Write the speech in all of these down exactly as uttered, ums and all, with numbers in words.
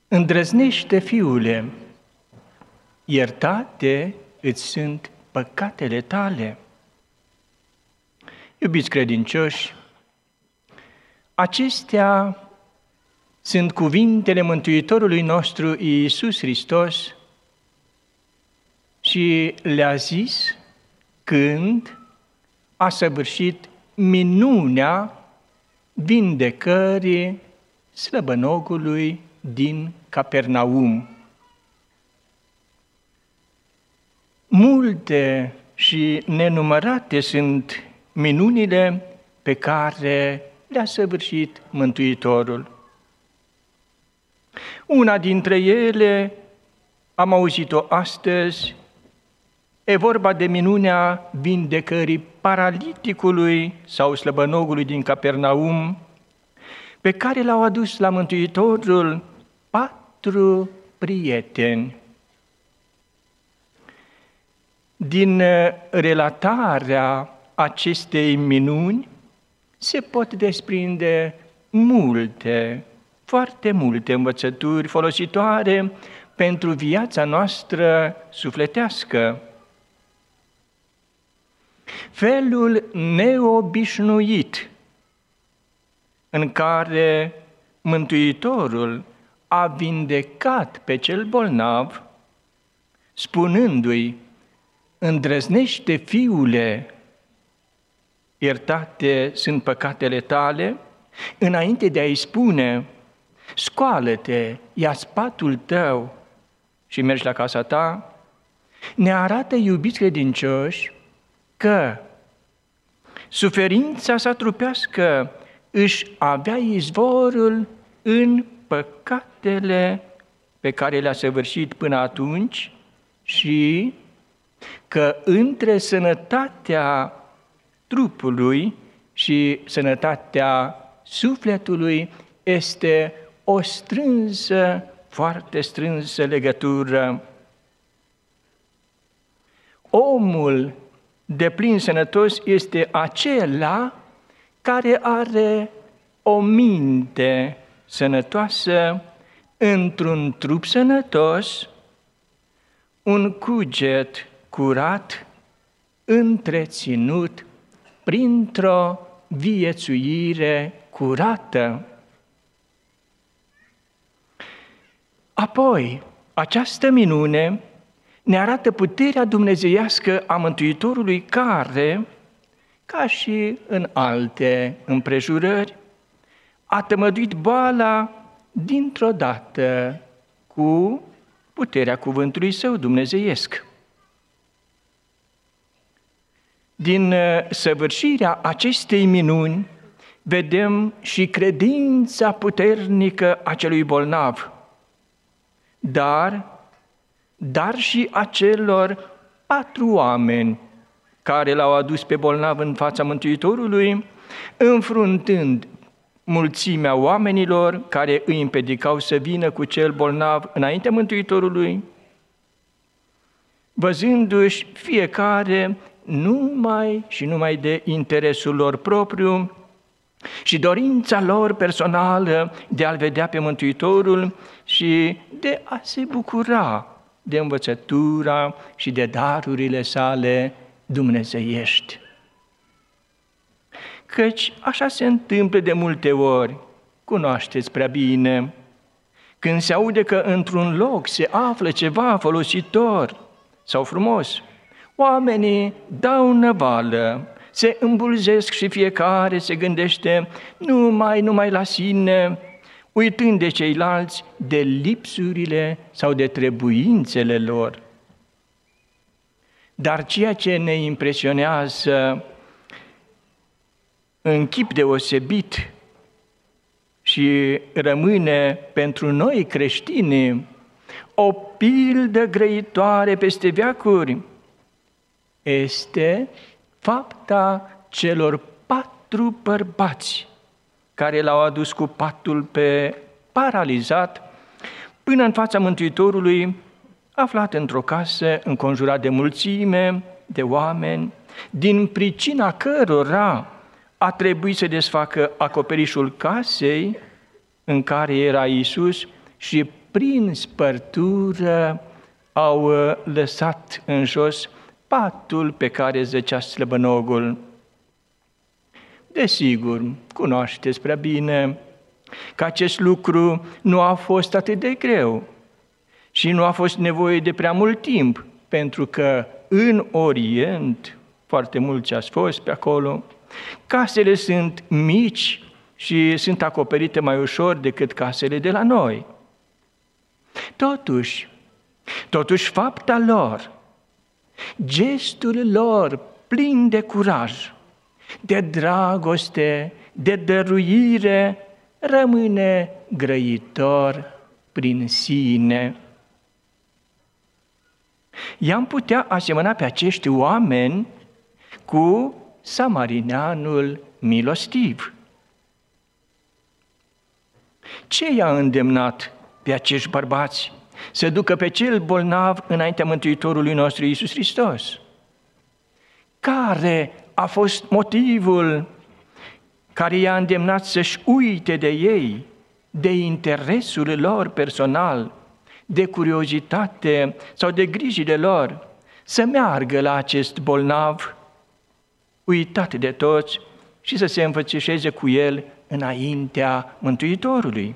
Îndrăznește, fiule, iertate îți sunt păcatele tale. Iubiți credincioși, acestea sunt cuvintele Mântuitorului nostru Iisus Hristos și le-a zis când a săvârșit minunea vindecării slăbănogului din Capernaum. Multe și nenumărate sunt minunile pe care le-a săvârșit Mântuitorul. Una dintre ele am auzit-o astăzi, e vorba de minunea vindecării paraliticului sau slăbănogului din Capernaum, pe care l-au adus la Mântuitorul patru prieteni. Din relatarea acestei minuni se pot desprinde multe, foarte multe învățături folositoare pentru viața noastră sufletească. Felul neobișnuit în care Mântuitorul a vindecat pe cel bolnav, spunându-i: îndrăznește, fiule, iertate sunt păcatele tale, înainte de a-i spune: scoală-te, ia-ți patul tău și mergi la casa ta, ne arată, iubiți credincioși, că suferința sa trupească își avea izvorul în păcatele pe care le-a săvârșit până atunci și că între sănătatea trupului și sănătatea sufletului este o strânsă, foarte strânsă legătură. Omul deplin sănătos este acela care are o minte sănătoasă într-un trup sănătos, un cuget curat, întreținut printr-o viețuire curată. Apoi, această minune ne arată puterea dumnezeiască a Mântuitorului care, ca și în alte împrejurări, a tămăduit boala dintr-o dată cu puterea cuvântului său dumnezeiesc. Din săvârșirea acestei minuni vedem și credința puternică a celui bolnav, dar, dar și a celor patru oameni care l-au adus pe bolnav în fața Mântuitorului, înfruntând mulțimea oamenilor care îi împiedicau să vină cu cel bolnav înaintea Mântuitorului, văzându-și fiecare numai și numai de interesul lor propriu și dorința lor personală de a-L vedea pe Mântuitorul și de a se bucura de învățătura și de darurile sale dumnezeiești. Căci așa se întâmplă de multe ori, cunoașteți prea bine, când se aude că într-un loc se află ceva folositor sau frumos, oamenii dau năvală, se îmbulzesc și fiecare se gândește numai, numai la sine, uitând de ceilalți, de lipsurile sau de trebuințele lor. Dar ceea ce ne impresionează în chip deosebit și rămâne pentru noi creștini o pildă grăitoare peste veacuri, este fapta celor patru bărbați care l-au adus cu patul pe paralizat până în fața Mântuitorului, aflat într-o casă înconjurat de mulțime de oameni, din pricina cărora a trebuit să desfacă acoperișul casei în care era Iisus și prin spărtură au lăsat în jos patul pe care zăcea slăbănogul. Desigur, cunoașteți prea bine că acest lucru nu a fost atât de greu și nu a fost nevoie de prea mult timp, pentru că în Orient, foarte mulți ați fost pe acolo, casele sunt mici și sunt acoperite mai ușor decât casele de la noi. Totuși, totuși fapta lor, gestul lor plin de curaj, de dragoste, de dăruire, rămâne grăitor prin sine. I-am putea asemăna pe acești oameni cu samarineanul milostiv. Ce i-a îndemnat pe acești bărbați să ducă pe cel bolnav înaintea Mântuitorului nostru Iisus Hristos? Care a fost motivul care i-a îndemnat să-și uite de ei, de interesul lor personal, de curiozitate sau de grijile lor, să meargă la acest bolnav, uitat de toți, și să se înfățișeze cu el înaintea Mântuitorului?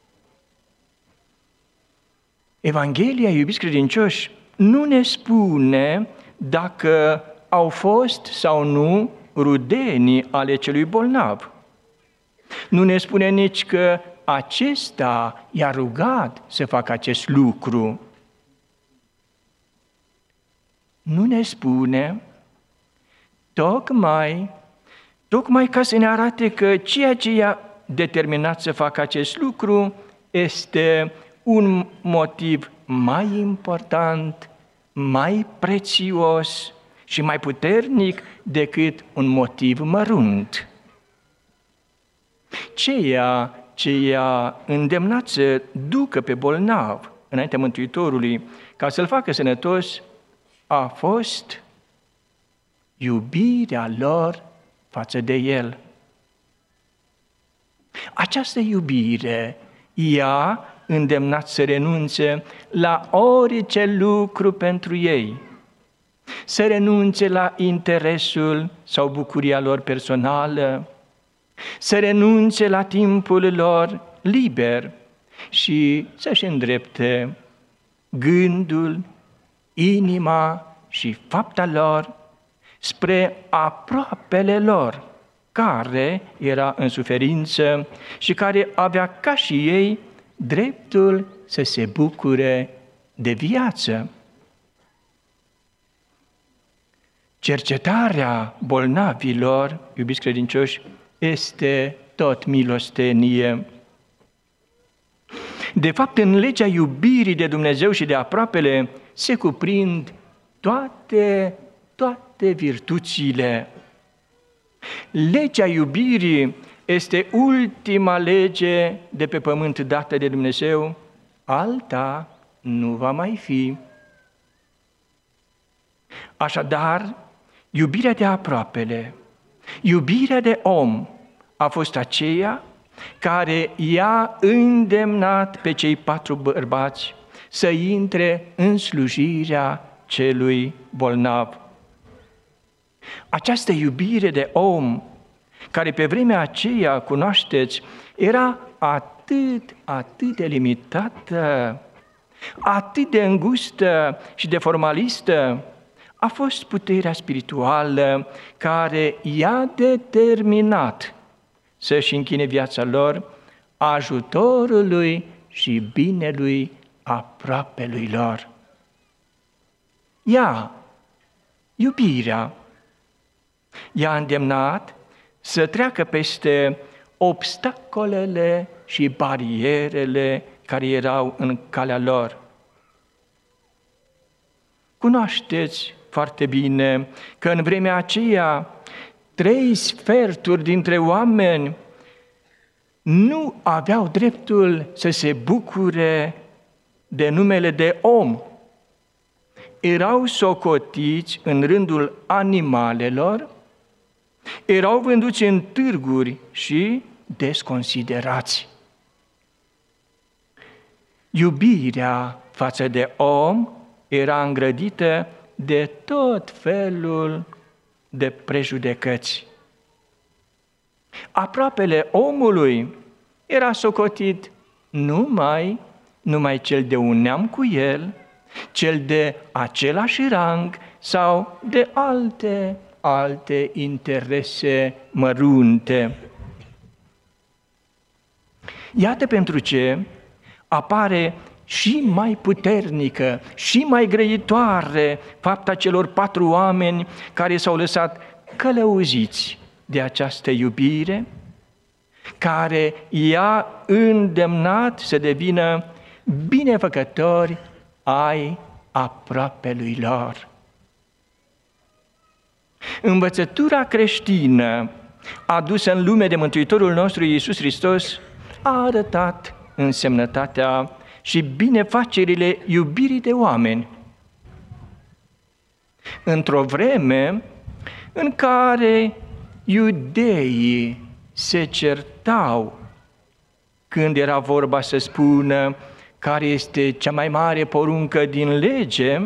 Evanghelia, iubiți credincioși, nu ne spune dacă au fost sau nu rudenii ale celui bolnav. Nu ne spune nici că acesta i-a rugat să facă acest lucru. Nu ne spune, tocmai, tocmai ca să ne arate că ceea ce i-a determinat să facă acest lucru este un motiv mai important, mai prețios și mai puternic decât un motiv mărunt. Ceea ce i-a îndemnat să ducă pe bolnav înaintea Mântuitorului ca să-l facă sănătos a fost iubirea lor față de el. Această iubire i-a îndemnat să renunțe la orice lucru pentru ei, să renunțe la interesul sau bucuria lor personală, să renunțe la timpul lor liber și să-și îndrepte gândul, inima și fapta lor spre aproapele lor, care era în suferință și care avea ca și ei dreptul să se bucure de viață. Cercetarea bolnavilor, iubiți credincioși, este tot milostenie. De fapt, în legea iubirii de Dumnezeu și de aproapele se cuprind toate, toate virtuțile. Legea iubirii este ultima lege de pe pământ dată de Dumnezeu, alta nu va mai fi. Așadar, iubirea de aproapele, iubirea de om a fost aceea care i-a îndemnat pe cei patru bărbați să intre în slujirea celui bolnav. Această iubire de om, care pe vremea aceea, cunoașteți, era atât, atât de limitată, atât de îngustă și de formalistă, a fost puterea spirituală care i-a determinat să-și închine viața lor ajutorului și binelui aproapelui lor. Ea, iubirea, i-a îndemnat să treacă peste obstacolele și barierele care erau în calea lor. Cunoașteți foarte bine că în vremea aceea trei sferturi dintre oameni nu aveau dreptul să se bucure de numele de om. Erau socotiți în rândul animalelor, erau vânduți în târguri și desconsiderați. Iubirea față de om era îngrădită de tot felul de prejudecăți. Aproapele omului era socotit numai, numai cel de un neam cu el, cel de același rang sau de alte, alte interese mărunte. Iată pentru ce apare și mai puternică, și mai grăitoare fapta celor patru oameni care s-au lăsat călăuziți de această iubire, care i-a îndemnat să devină binefăcători ai aproapelui lor. Învățătura creștină adusă în lume de Mântuitorul nostru Iisus Hristos a arătat însemnătatea și binefacerile iubirii de oameni. Într-o vreme în care iudeii se certau când era vorba să spună care este cea mai mare poruncă din lege,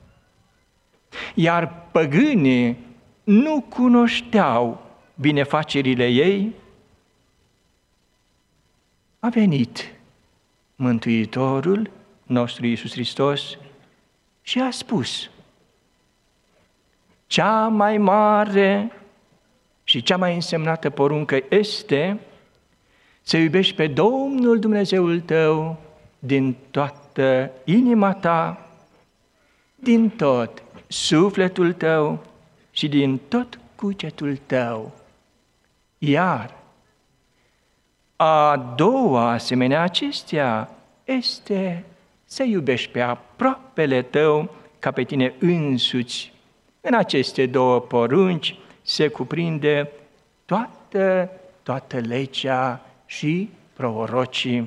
iar păgânii nu cunoșteau binefacerile ei, a venit Mântuitorul nostru Iisus Hristos și a spus: cea mai mare și cea mai însemnată poruncă este să iubești pe Domnul Dumnezeul tău din toată inima ta, din tot sufletul tău și din tot cugetul tău. Iar a doua asemenea acestea este să iubești pe aproapele tău ca pe tine însuți. În aceste două porunci se cuprinde toată, toată legea și prorocii.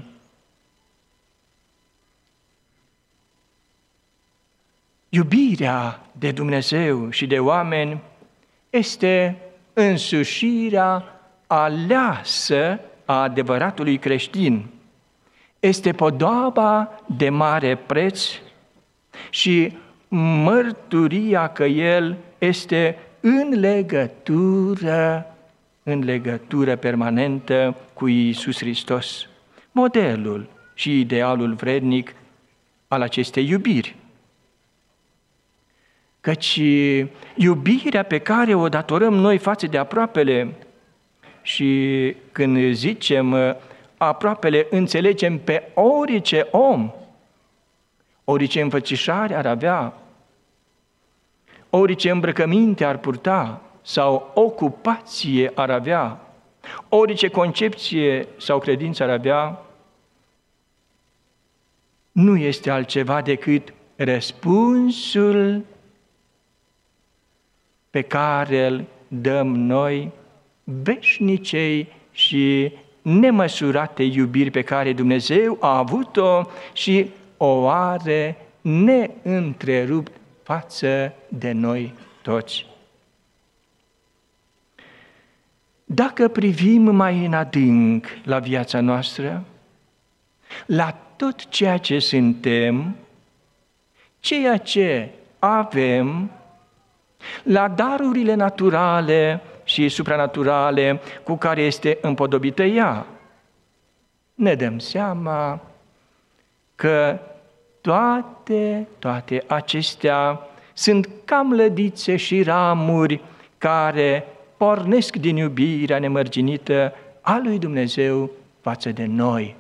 Iubirea de Dumnezeu și de oameni este însușirea aleasă a adevăratului creștin. Este podoaba de mare preț și mărturia că el este în legătură, în legătură permanentă cu Iisus Hristos, modelul și idealul vrednic al acestei iubiri. Căci iubirea pe care o datorăm noi față de aproapele, și când zicem aproapele, înțelegem pe orice om, orice înfățișare ar avea, orice îmbrăcăminte ar purta sau ocupație ar avea, orice concepție sau credință ar avea, nu este altceva decât răspunsul pe care îl dăm noi veșnicei și nemăsurate iubiri pe care Dumnezeu a avut-o și o are neîntrerupt față de noi toți. Dacă privim mai în adânc la viața noastră, la tot ceea ce suntem, ceea ce avem, la darurile naturale și supranaturale cu care este împodobită ea, ne dăm seama că toate, toate acestea sunt cam lădițe și ramuri care pornesc din iubirea nemărginită a lui Dumnezeu față de noi.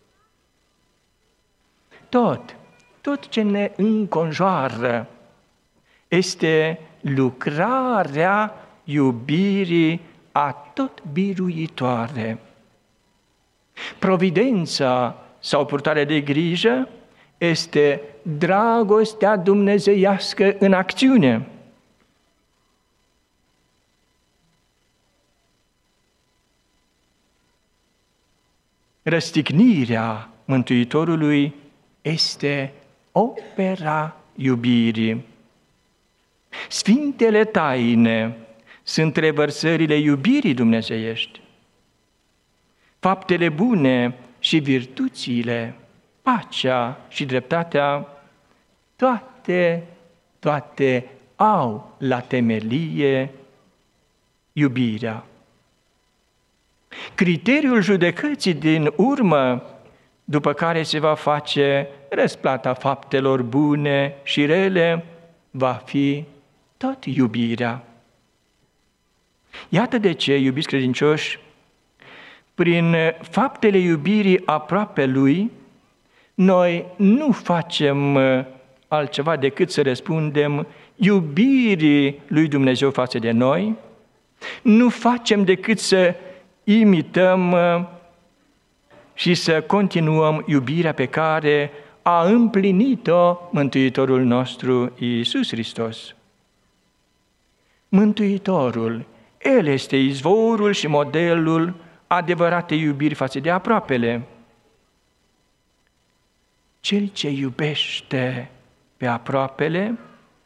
Tot, tot ce ne înconjoară este lucrarea iubirii atot biruitoare. Providența sau purtarea de grijă este dragostea dumnezeiască în acțiune. Răstignirea Mântuitorului este opera iubirii. Sfintele taine sunt revărsările iubirii dumnezeiești. Faptele bune și virtuțile, pacea și dreptatea, toate, toate au la temelie iubirea. Criteriul judecății din urmă, după care se va face răsplata faptelor bune și rele, va fi tot iubirea. Iată de ce, iubiți credincioși, prin faptele iubirii aproapelui, noi nu facem altceva decât să răspundem iubirii lui Dumnezeu față de noi, nu facem decât să imităm și să continuăm iubirea pe care a împlinit-o Mântuitorul nostru Iisus Hristos. Mântuitorul, El este izvorul și modelul adevăratei iubiri față de aproapele. Cel ce iubește pe aproapele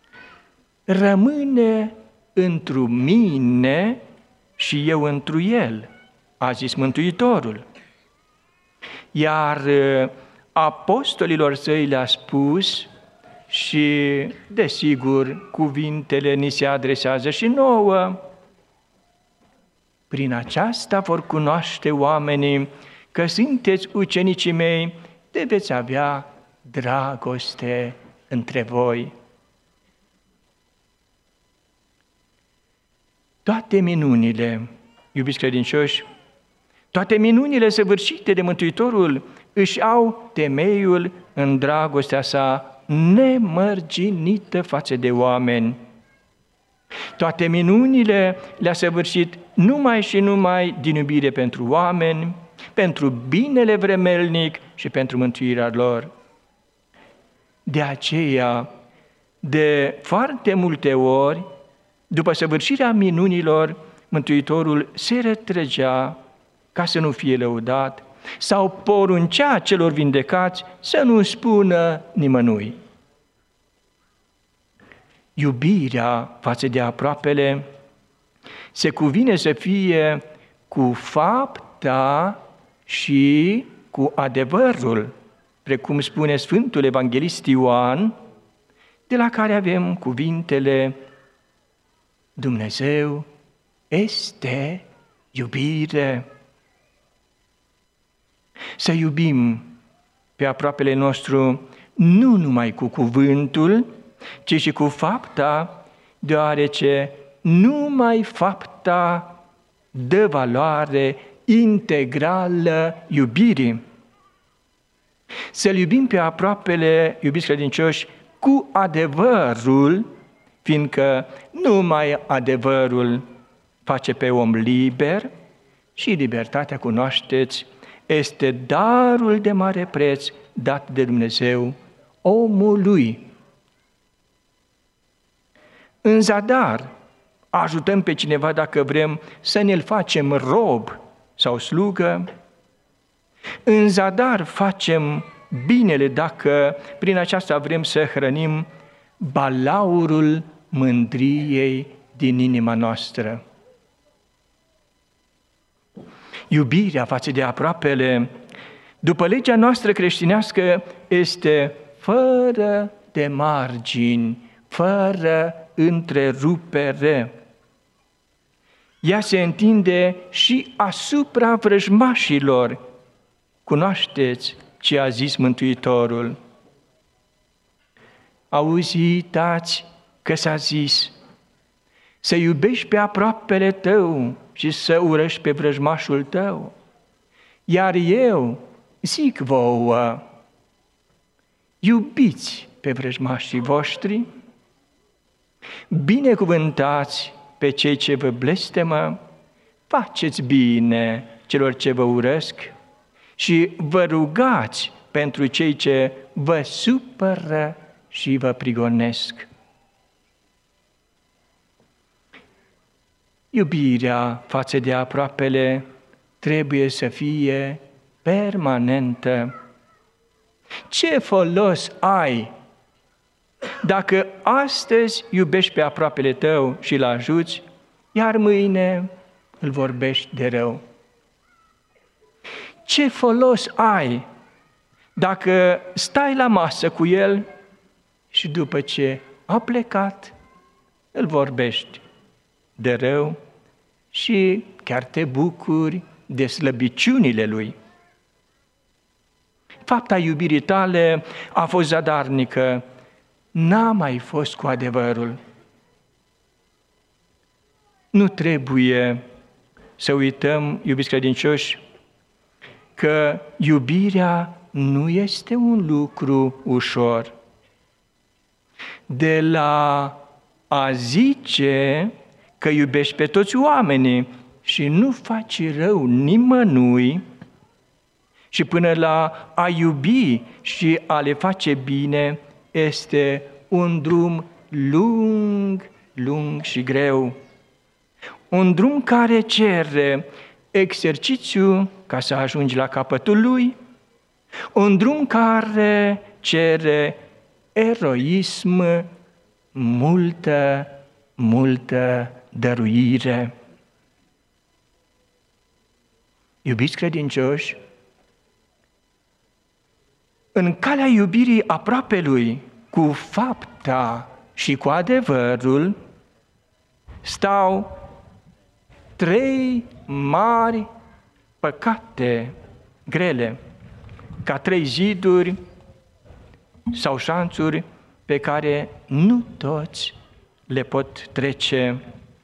rămâne întru mine și eu întru el, a zis Mântuitorul. Iar apostolilor săi le-a spus și, desigur, cuvintele ni se adresează și nouă. Prin aceasta vor cunoaște oamenii că sunteți ucenicii mei, de veți avea dragoste între voi. Toate minunile, iubiți credincioși, toate minunile săvârșite de Mântuitorul își au temeiul în dragostea sa nemărginită față de oameni. Toate minunile le-a săvârșit numai și numai din iubire pentru oameni, pentru binele vremelnic și pentru mântuirea lor. De aceea, de foarte multe ori, după săvârșirea minunilor, Mântuitorul se retrăgea ca să nu fie lăudat sau poruncea celor vindecați să nu spună nimănui. Iubirea față de aproapele se cuvine să fie cu fapta și cu adevărul, precum spune Sfântul Evanghelist Ioan, de la care avem cuvintele: Dumnezeu este iubire. Să iubim pe aproapele nostru nu numai cu cuvântul, ci și cu fapta, deoarece numai fapta dă valoare integrală iubirii. Să-L iubim pe aproapele, iubiți credincioși, cu adevărul, fiindcă numai adevărul face pe om liber și libertatea, cunoașteți, este darul de mare preț dat de Dumnezeu omului. În zadar ajutăm pe cineva dacă vrem să ne-l facem rob sau slugă. În zadar facem binele dacă prin aceasta vrem să hrănim balaurul mândriei din inima noastră. Iubirea față de aproapele, după legea noastră creștinească, este fără de margini, fără întrerupere. Ea se întinde și asupra vrăjmașilor. Cunoașteți ce a zis Mântuitorul? Auziți că s-a zis să iubești pe aproapele tău și să urăști pe vrăjmașul tău. Iar eu zic vouă, iubiți pe vrăjmașii voștri, binecuvântați pe cei ce vă blestemă, faceți bine celor ce vă urăsc și vă rugați pentru cei ce vă supără și vă prigonesc. Iubirea față de aproapele trebuie să fie permanentă. Ce folos ai dacă astăzi iubești pe aproapele tău și îl ajuți, iar mâine îl vorbești de rău? Ce folos ai Dacă stai la masă cu el și după ce a plecat, îl vorbești de rău și chiar te bucuri de slăbiciunile lui. Fapta iubirii tale a fost zadarnică, n-a mai fost cu adevărul. Nu trebuie să uităm, iubiți credincioși, că iubirea nu este un lucru ușor. De la a zice că iubești pe toți oamenii și nu faci rău nimănui, și până la a iubi și a le face bine, este un drum lung, lung și greu. Un drum care cere exercițiu ca să ajungi la capătul lui, un drum care cere eroism, multă, multă dăruire. Iubiți credincioși, în calea iubirii aproapelui cu fapta și cu adevărul stau trei mari păcate grele, ca trei ziduri sau șanțuri pe care nu toți le pot trece.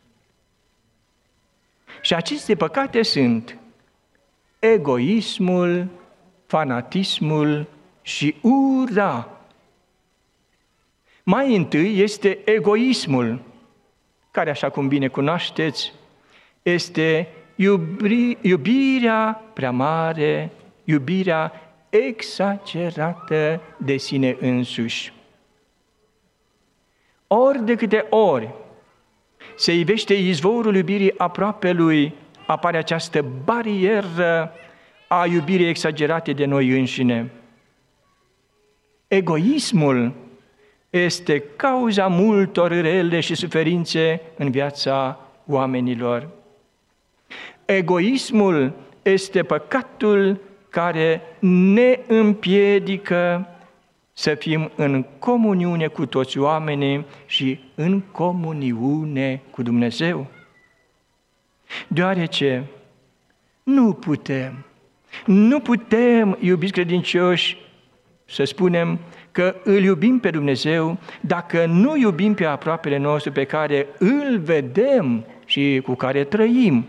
Și aceste păcate sunt egoismul, fanatismul și ura. Mai întâi este egoismul, care, așa cum bine cunoașteți, este iubri, iubirea prea mare, iubirea exagerată de sine însuși. Ori de câte ori se ivește izvorul iubirii aproapelui, apare această barieră a iubirii exagerate de noi înșine. Egoismul este cauza multor rele și suferințe în viața oamenilor. Egoismul este păcatul care ne împiedică să fim în comuniune cu toți oamenii și în comuniune cu Dumnezeu. Deoarece nu putem, nu putem, iubiți credincioși, să spunem că îl iubim pe Dumnezeu dacă nu iubim pe aproapele nostru pe care îl vedem și cu care trăim.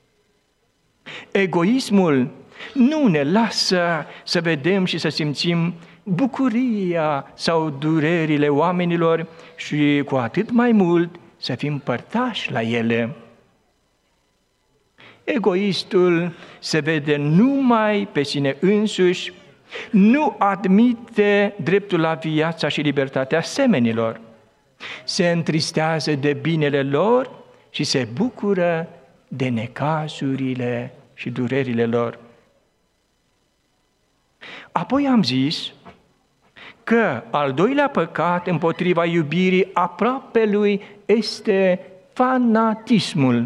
Egoismul nu ne lasă să vedem și să simțim bucuria sau durerile oamenilor și cu atât mai mult să fim părtași la ele. Egoistul se vede numai pe sine însuși, nu admite dreptul la viața și libertatea semenilor, se întristează de binele lor și se bucură de necazurile și durerile lor. Apoi am zis că al doilea păcat împotriva iubirii aproapelui este fanatismul.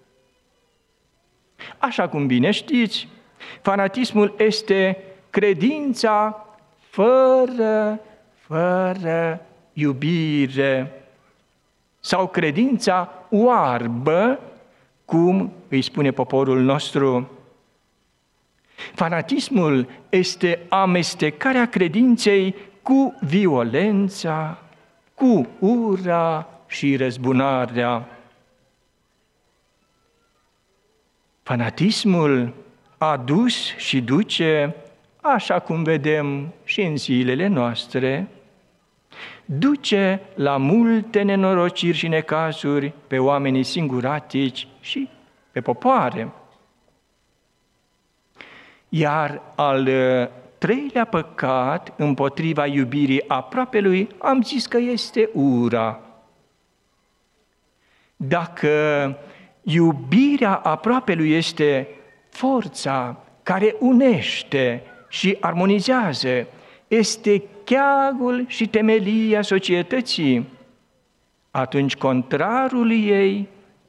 Așa cum bine știți, fanatismul este credința fără, fără iubire sau credința oarbă, cum îi spune poporul nostru. Fanatismul este amestecarea credinței cu violența, cu ura și răzbunarea. Fanatismul a dus și duce, așa cum vedem și în zilele noastre, duce la multe nenorociri și necazuri pe oamenii singuratici și pe popoare. Iar al treilea păcat împotriva iubirii aproapelui, am zis că este ura. Dacă iubirea aproapelui este forța care unește și armonizează, este cheagul și temelia societății, atunci contrarul ei,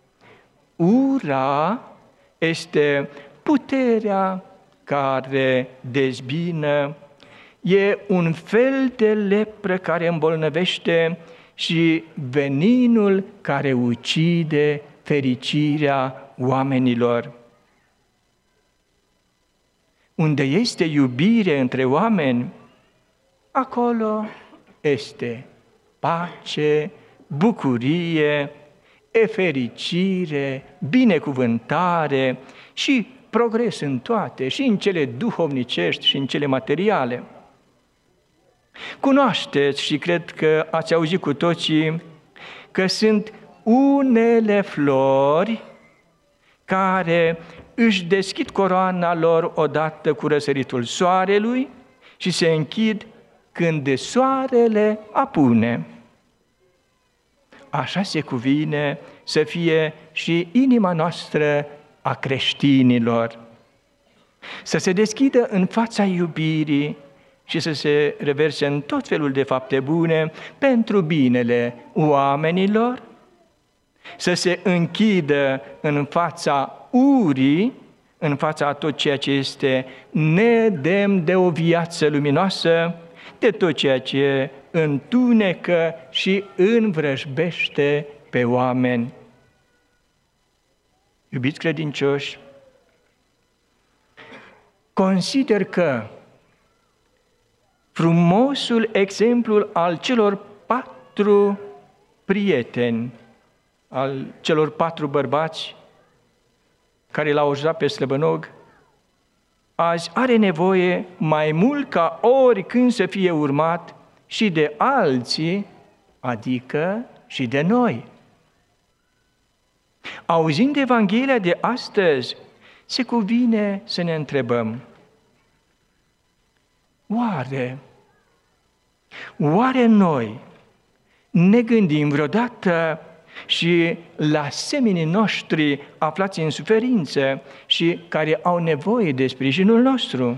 ura, este puterea care dezbină, e un fel de lepră care îmbolnăvește și veninul care ucide fericirea oamenilor. Unde este iubire între oameni, acolo este pace, bucurie, fericire, binecuvântare și progres în toate, și în cele duhovnicești și în cele materiale. Cunoașteți și cred că ați auzit cu toții că sunt unele flori care își deschid coroana lor odată cu răsăritul soarelui și se închid când soarele apune. Așa se cuvine să fie și inima noastră a creștinilor, să se deschidă în fața iubirii și să se reverse în tot felul de fapte bune pentru binele oamenilor, să se închidă în fața urii, în fața a tot ceea ce este nedemn de o viață luminoasă, de tot ceea ce întunecă și învrăjbește pe oameni. Iubiți credincioși, consider că frumosul exemplul al celor patru prieteni, al celor patru bărbați care l-au ajutat pe slăbănog, azi are nevoie mai mult ca oricând să fie urmat și de alții, adică și de noi. Auzind Evanghelia de astăzi, se cuvine să ne întrebăm: Oare, oare noi ne gândim vreodată și la semenii noștri aflați în suferință și care au nevoie de sprijinul nostru?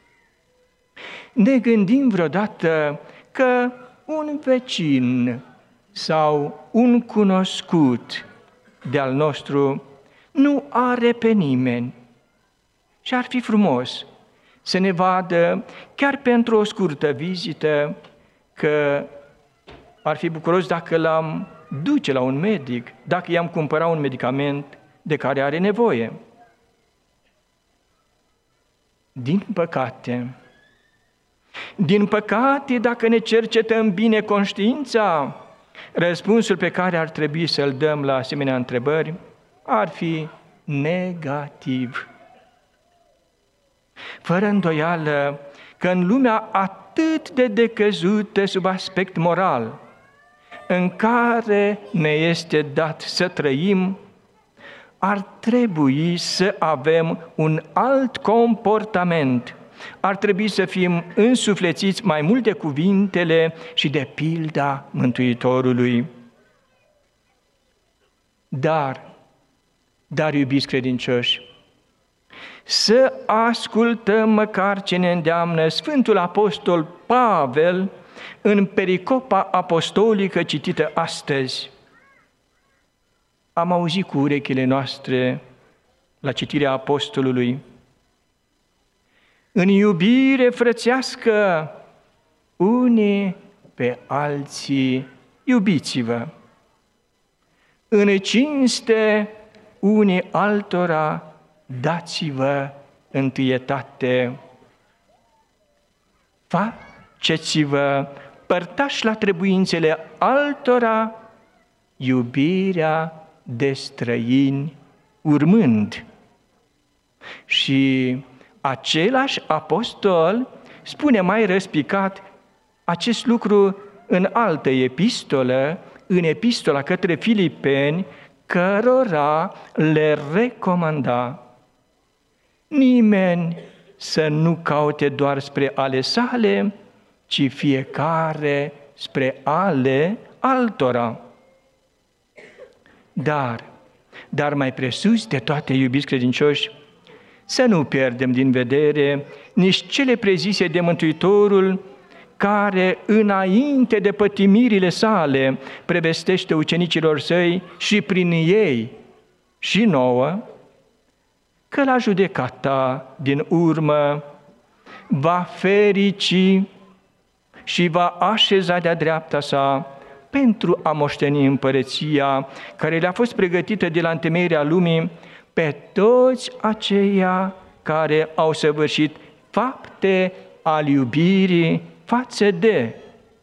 Ne gândim vreodată că un vecin sau un cunoscut de-al nostru nu are pe nimeni și ar fi frumos să ne vadă, chiar pentru o scurtă vizită, că ar fi bucuros dacă l-am duce la un medic, dacă i-am cumpăra un medicament de care are nevoie. Din păcate, din păcate, dacă ne cercetăm bine conștiința, răspunsul pe care ar trebui să-l dăm la asemenea întrebări ar fi negativ. Fără îndoială că în lumea atât de decăzută sub aspect moral, în care ne este dat să trăim, ar trebui să avem un alt comportament. Ar trebui să fim însuflețiți mai mult de cuvintele și de pilda Mântuitorului. Dar, dar iubiți credincioși, să ascultăm măcar ce ne îndeamnă Sfântul Apostol Pavel în pericopa apostolică citită astăzi. Am auzit cu urechile noastre la citirea apostolului: în iubire frățească, unii pe alții iubiți-vă. În cinste, unii altora dați-vă întâietate. Faceți-vă părtași la trebuințele altora iubirea de străini urmând. Și același apostol spune mai răspicat acest lucru în altă epistolă, în epistola către Filipeni, cărora le recomanda: nimeni să nu caute doar spre ale sale, ci fiecare spre ale altora. Dar, dar mai presus de toate, iubiți credincioși, să nu pierdem din vedere nici cele prezise de Mântuitorul, care, înainte de pătimirile sale, prevestește ucenicilor săi și prin ei și nouă, că la judecata din urmă va ferici și va așeza de-a dreapta sa pentru a moșteni împărăția care le-a fost pregătită de la întemeierea lumii pe toți aceia care au săvârșit fapte al iubirii față de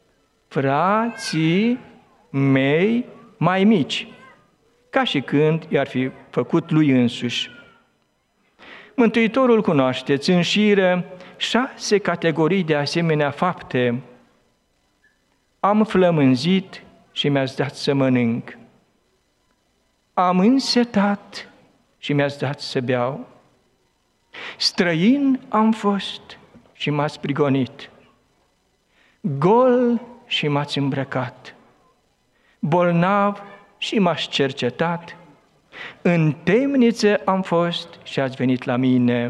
frații mei mai mici, ca și când i-ar fi făcut lui însuși. Mântuitorul, cunoașteți, înșiră șase categorii de asemenea fapte. Am flămânzit și mi-ați dat să mănânc. Am însetat și mi-ați dat să beau. Străin am fost și m-ați prigonit. Gol și m-ați îmbrăcat. Bolnav și m-ați cercetat. În temniță am fost și ați venit la mine.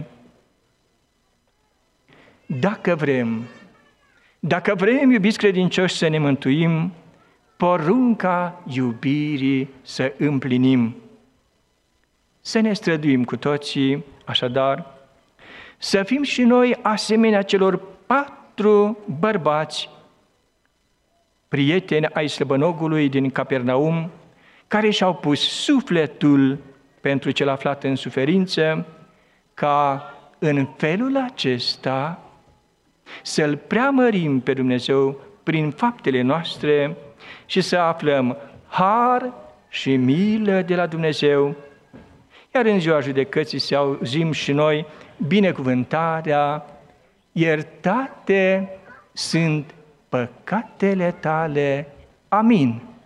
Dacă vrem, dacă vrem, iubiți credincioși, să ne mântuim, porunca iubirii să împlinim. Să ne străduim cu toții, așadar, să fim și noi asemenea celor patru bărbați, prieteni ai slăbănogului din Capernaum, care și-au pus sufletul pentru cel aflat în suferință, ca în felul acesta să-L preamărim pe Dumnezeu prin faptele noastre și să aflăm har și milă de la Dumnezeu, iar în ziua judecății să auzim și noi binecuvântarea: iertate sunt păcatele tale. Amin.